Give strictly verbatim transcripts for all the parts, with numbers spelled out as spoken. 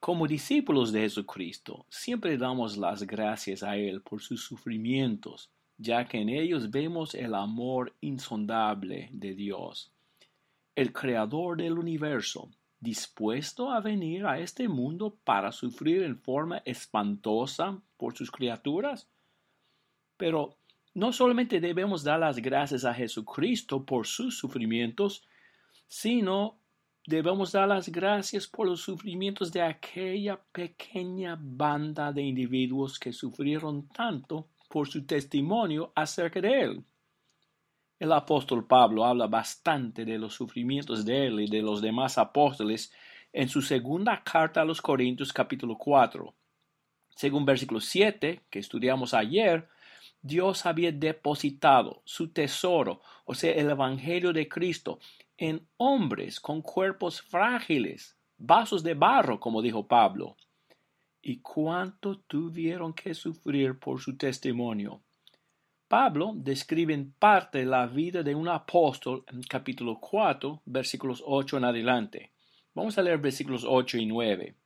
Como discípulos de Jesucristo, siempre damos las gracias a Él por sus sufrimientos, ya que en ellos vemos el amor insondable de Dios, el Creador del universo, dispuesto a venir a este mundo para sufrir en forma espantosa por sus criaturas. Pero no solamente debemos dar las gracias a Jesucristo por sus sufrimientos, sino debemos dar las gracias por los sufrimientos de aquella pequeña banda de individuos que sufrieron tanto por su testimonio acerca de Él. El apóstol Pablo habla bastante de los sufrimientos de él y de los demás apóstoles en su segunda carta a los Corintios capítulo cuatro. Según versículo siete, que estudiamos ayer, Dios había depositado su tesoro, o sea, el Evangelio de Cristo, en hombres con cuerpos frágiles, vasos de barro, como dijo Pablo. ¿Y cuánto tuvieron que sufrir por su testimonio? Pablo describe en parte la vida de un apóstol en capítulo cuatro, versículos ocho en adelante. Vamos a leer versículos ocho y nueve.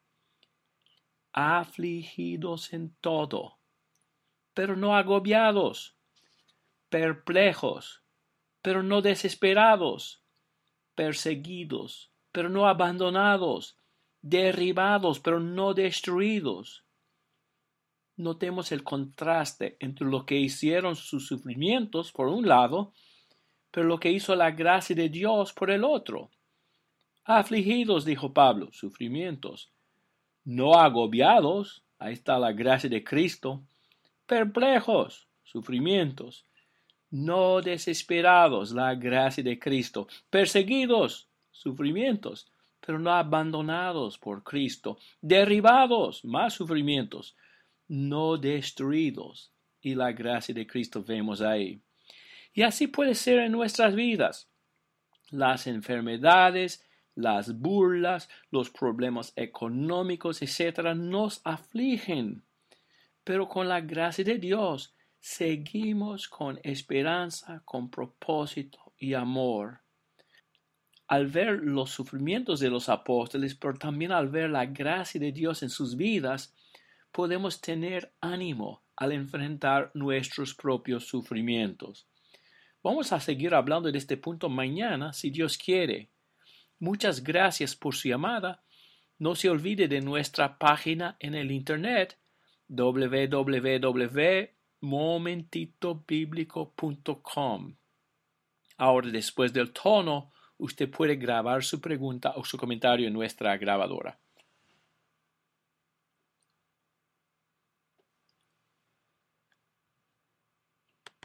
Afligidos en todo, pero no agobiados, perplejos, pero no desesperados, perseguidos, pero no abandonados, derribados, pero no destruidos. Notemos el contraste entre lo que hicieron sus sufrimientos por un lado, pero lo que hizo la gracia de Dios por el otro. Afligidos, dijo Pablo, sufrimientos. No agobiados, ahí está la gracia de Cristo. Perplejos, sufrimientos. No desesperados, la gracia de Cristo. Perseguidos, sufrimientos, pero no abandonados por Cristo. Derribados, más sufrimientos. No destruidos, y la gracia de Cristo vemos ahí. Y así puede ser en nuestras vidas. Las enfermedades, las burlas, los problemas económicos, etcétera, nos afligen. Pero con la gracia de Dios, seguimos con esperanza, con propósito y amor. Al ver los sufrimientos de los apóstoles, pero también al ver la gracia de Dios en sus vidas, podemos tener ánimo al enfrentar nuestros propios sufrimientos. Vamos a seguir hablando de este punto mañana, si Dios quiere. Muchas gracias por su llamada. No se olvide de nuestra página en el internet doble u doble u doble u punto momentito bíblico punto com. Ahora, después del tono, usted puede grabar su pregunta o su comentario en nuestra grabadora.